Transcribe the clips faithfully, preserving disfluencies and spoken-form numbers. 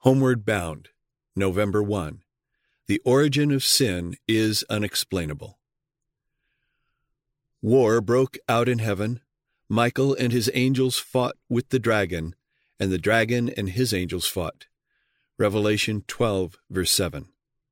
Homeward Bound, November first. The origin of sin is unexplainable. War broke out in heaven. Michael and his angels fought with the dragon, and the dragon and his angels fought. Revelation twelve, verse seven.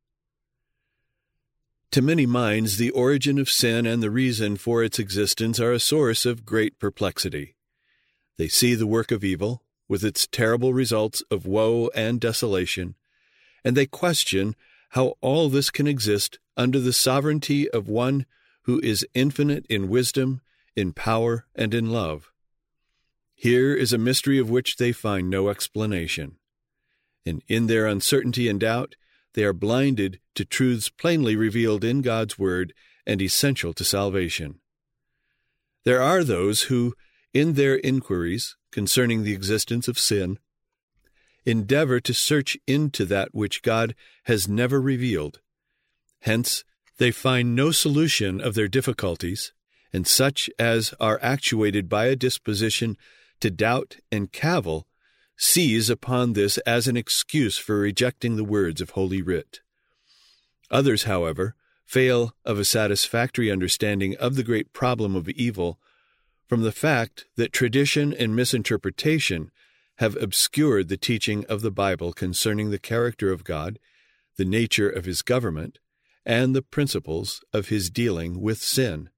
To many minds, the origin of sin and the reason for its existence are a source of great perplexity. They see the work of evil, with its terrible results of woe and desolation, and they question how all this can exist under the sovereignty of one who is infinite in wisdom, in power, and in love. Here is a mystery of which they find no explanation. And in their uncertainty and doubt, they are blinded to truths plainly revealed in God's Word and essential to salvation. There are those who, in their inquiries concerning the existence of sin, endeavor to search into that which God has never revealed. Hence, they find no solution of their difficulties, and such as are actuated by a disposition to doubt and cavil seize upon this as an excuse for rejecting the words of Holy Writ. Others, however, fail of a satisfactory understanding of the great problem of evil from the fact that tradition and misinterpretation have obscured the teaching of the Bible concerning the character of God, the nature of His government, and the principles of His dealing with sin.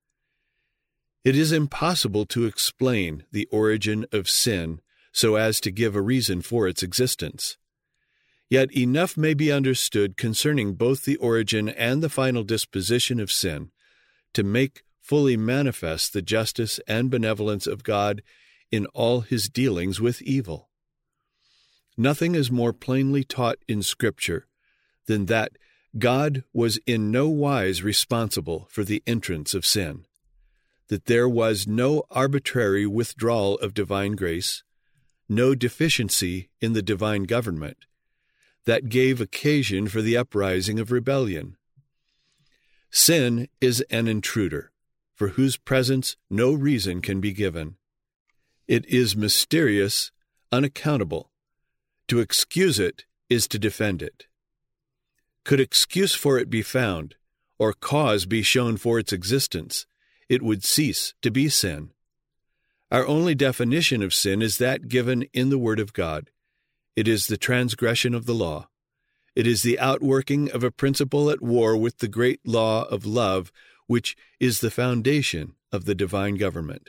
It is impossible to explain the origin of sin so as to give a reason for its existence. Yet enough may be understood concerning both the origin and the final disposition of sin to make fully manifest the justice and benevolence of God in all His dealings with evil. Nothing is more plainly taught in Scripture than that God was in no wise responsible for the entrance of sin, that there was no arbitrary withdrawal of divine grace, no deficiency in the divine government, that gave occasion for the uprising of rebellion. Sin is an intruder, for whose presence no reason can be given. It is mysterious, unaccountable. To excuse it is to defend it. Could excuse for it be found, or cause be shown for its existence, it would cease to be sin. Our only definition of sin is that given in the Word of God. It is the transgression of the law. It is the outworking of a principle at war with the great law of love, which is the foundation of the divine government.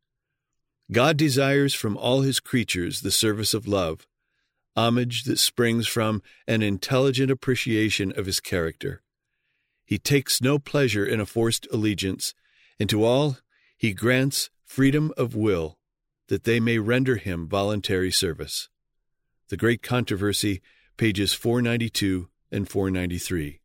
God desires from all His creatures the service of love, homage that springs from an intelligent appreciation of His character. He takes no pleasure in a forced allegiance, and to all He grants freedom of will, that they may render Him voluntary service. The Great Controversy, pages four ninety-two and four ninety-three.